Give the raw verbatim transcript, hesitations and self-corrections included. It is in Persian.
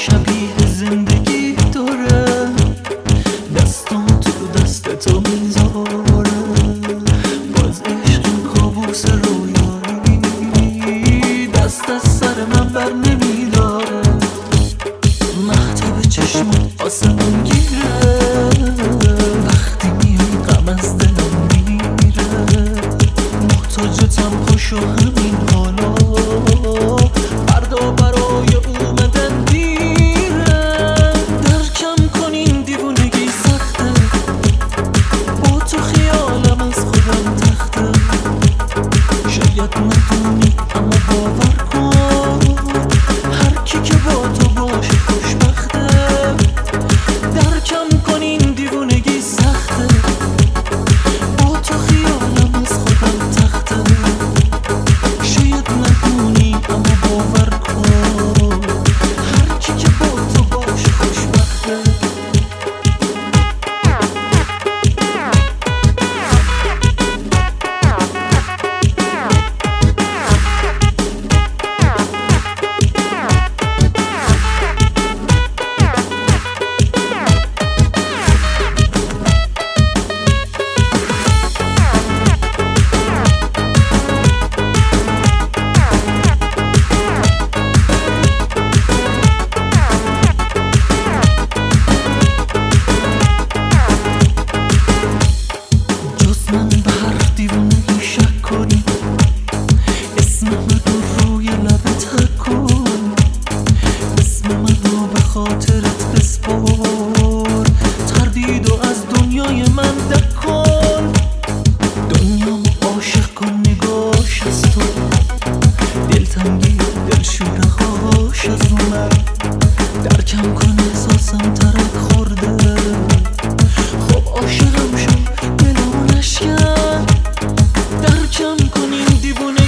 شبیه زندگی داره، دستم تو دست تو میذاره، باز عشق کابوس رویایی دست از سر من بر نمیداره. مهتاب چشمت آسمون گیره، وقتی میای غم از دلم میره، محتاجتم خوش و همین حالا، فردا برای اومدن دیره. درکم کن این دیوونگی سخته، با تو خیالم از خودم تخته، شاید ندونی اما باور کن هر کی که با تو باشه خوشبخته. درکم کن این دیوونگی سخته، با تو خیالم از خودم تخته، شاید ندونی اما باور کن هر کی که با تو باشه خوشبخته. من به هر دیوونگی شک کنی، اسم من رو روی لبت حک کن، اسم من رو به خاطرت بسپار، تردید و از دنیای من دک کن، دنیامو عاشق کن نگاش از تو، دلتنگی دلشورهاش از من، درکم کن احساسم ترک خورده، خب عاشقم شو دلمو نشکن. درکم کن این دیوونه